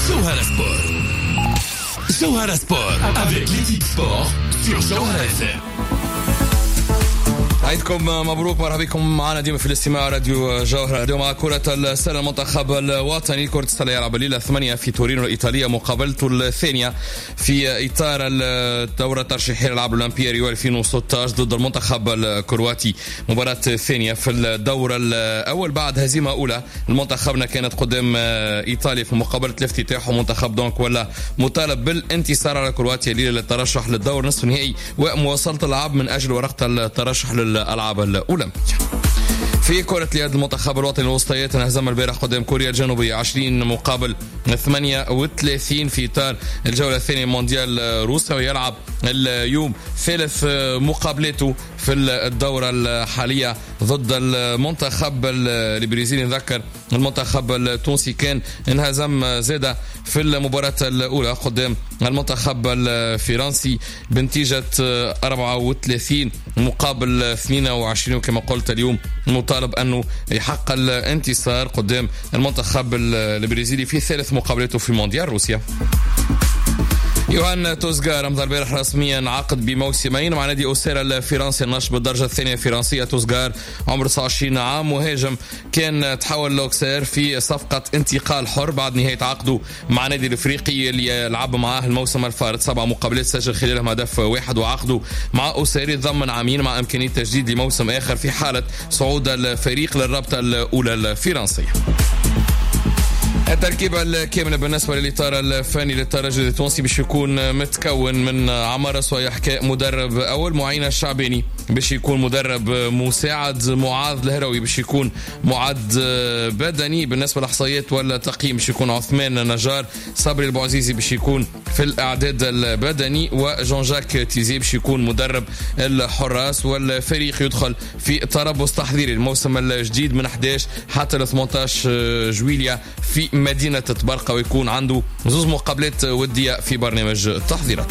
Jawhara Sport. Jawhara Sport avec l'équipe sport sur Jawhara FM. عيدكم مبروك، مرحبا بكم معنا ديما في الاستماع راديو جوهرة. اليوم مع كرة السلة المنتخب الوطني كرة السلة يلعب الليلة 8 في تورينو الإيطالية مقابلته الثانية في إطار الدورة الترشيحية للألعاب الأولمبية ريو 2016 ضد المنتخب الكرواتي. مباراة ثانية في الدورة الأول بعد هزيمة أولى المنتخبنا كانت قدام إيطاليا في مقابلة الافتتاح، ومنتخب دونك ولا مطالب بالانتصار على كرواتيا الليلة للترشح للدور نصف النهائي ومواصلة الألعاب من أجل ورقة الترشح الألعاب الأولمبية. في كرة اليد المنتخب الوطني الوسطيات انهزم البارح قدام كوريا الجنوبية 20 مقابل 38 في إطار الجولة الثانية مونديال روسيا، ويلعب اليوم ثالث مقابلته في الدورة الحالية ضد المنتخب البرازيلي. نذكر المنتخب التونسي كان انهزم زادة في المباراة الأولى قدام المنتخب الفرنسي بنتيجة 34 مقابل 22، وكما قلت اليوم مطالب أنه يحقق الانتصار قدام المنتخب البرازيلي في ثالث مقابلته في مونديال روسيا. يوهان توزغار أمضى البارح رسميا عقد بموسمين مع نادي أوسيرا الفرنسي النشط بالدرجة الثانية الفرنسية. توزغار عمره 29 عام، مهاجم كان تحول لأوكسير في صفقة انتقال حر بعد نهاية عقده مع نادي الافريقي اللي لعب معاه الموسم الفارط 7 مقابلات سجل خلالهم هدف واحد، وعقده مع أوسير يتضمن عامين مع إمكانية تجديد لموسم آخر في حالة صعود الفريق للرابطة الأولى الفرنسية. التركيبة الكاملة بالنسبة للإطار الفني للترجي التونسي باش يكون متكون من عمار صويحكاء مدرب أول، معين الشعباني باش يكون مدرب مساعد، معاذ الهروي باش يكون معد بدني، بالنسبة للإحصائيات والتقييم باش يكون عثمان نجار، صبري البوعزيزي باش يكون في الإعداد البدني، وجون جاك تيزي باش يكون مدرب الحراس. والفريق يدخل في تربص تحضيري الموسم الجديد من 11 حتى 18 جويلية في مدينة تبرقة، ويكون عنده 2 مقابلات ودية في برنامج التحضيرات.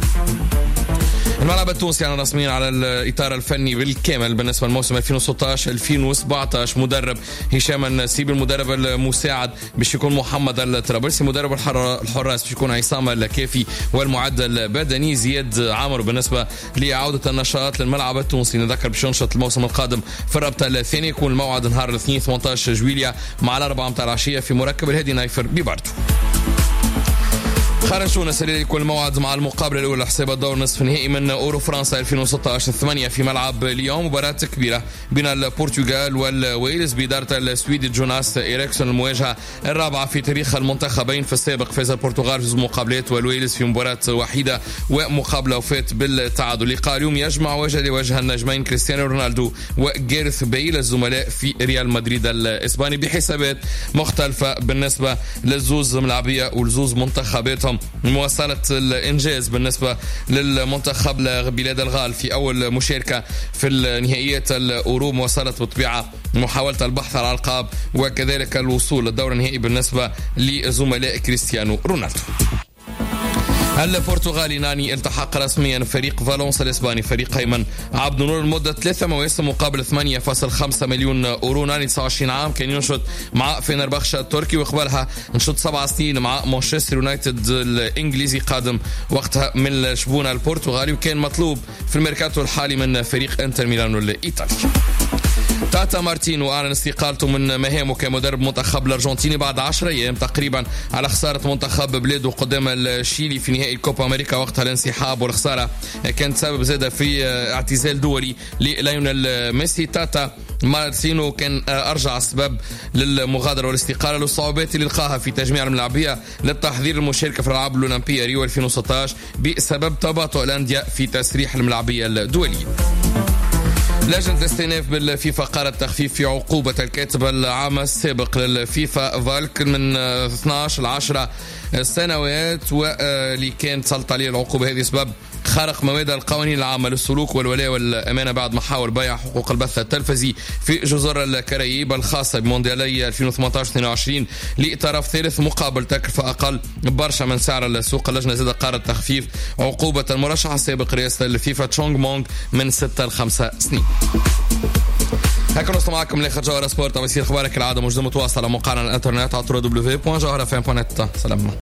الملعب التونسي يعني رسميا على الإطار الفني بالكامل بالنسبة للموسم 2016-2017. مدرب هشام النسيب، المدرب المساعد باش يكون محمد الطرابلسي، مدرب الحراس باش يكون عصام الكافي، والمعد البدني زياد عامر. بالنسبة لعودة النشاط للملعب التونسي نذكر باش ينشط الموسم القادم في الرابطة الثانية، يكون الموعد نهار الاثنين 18 جويلية مع 4 متاع العشية في مركب الهادي نايفر بباردو. خارج تونس اللي يكون الموعد مع المقابلة الأولى حساب الدور نصف النهائي من أورو فرنسا 2016 8 في ملعب ليون. مباراة كبيرة بين البرتغال والويلز بإدارة السويدي جوناس إيريكسون، المواجهة الرابعة في تاريخ المنتخبين. في السابق فاز البرتغال في مقابلات والويلز في مباراة وحيدة ومقابلة وفات بالتعادل. لقاء اليوم يجمع وجه لوجه النجمين كريستيانو رونالدو وجاريث بيل الزملاء في ريال مدريد الإسباني بحسابات مختلفة بالنسبة للزوز ملاعبية والزوز منتخباتهم. مواصلة الإنجاز بالنسبة للمنتخب بلاد الغال في أول مشاركة في النهائيات الأورو، مواصلة بطبيعة محاولة البحث على الألقاب وكذلك الوصول للدور النهائي بالنسبة لزملاء كريستيانو رونالدو. البرتغالي ناني التحق رسميا فريق فالنسيا الاسباني، فريق ايمن عبد النور لمده 3 مواسم مقابل 8.5 مليون اورو. ناني 29 عام، كان ينشط مع فينربخشة التركي، وقبلها نشط 7 سنين مع مانشستر يونايتد الانجليزي قادم وقتها من الشبونه البرتغالي، وكان مطلوب في الميركاتو الحالي من فريق انتر ميلانو الايطالي. تاتا مارتينو أعلن استقالته من مهامه كمدرب منتخب الأرجنتيني بعد 10 أيام تقريبا على خسارة منتخب بلاده قدام الشيلي في نهائي الكوبا أمريكا. وقتها الانسحاب والخسارة كانت سبب زادة في اعتزال دولي لليونيل ميسي. تاتا مارتينو كان أرجع السبب للمغادرة والاستقالة للصعوبات اللي لقاها في تجميع الملاعبية للتحضير المشاركة في الألعاب الأولمبية ريو 2016 بسبب تباطؤ الأندية في تسريح الملاعبية الدولية. لجنة الاستئناف بالفيفا قررت تخفيف في عقوبة الكاتب العام السابق للفيفا فالك من 12 ل 10 سنوات، واللي كانت سلط عليه العقوبة هذه سبب خرق مواد القوانين العامة للسلوك والولاء والأمانة بعد محاور بيع حقوق البث التلفزي في جزر الكاريب الخاصة بمونديالي 2018-22 لطرف ثالث مقابل تكلفة أقل برشا من سعر السوق. اللجنة زاد قررت تخفيف عقوبة المرشح السابق رئاسة الفيفا تشونغ مونغ من 6 ل 5 سنين. هكذا نوصل معكم لآخر جوهرة سبورت. ويصير أخبارك العادة موجودة متواصلة على موقعنا الانترنت على www.jawharafm.net. سلام.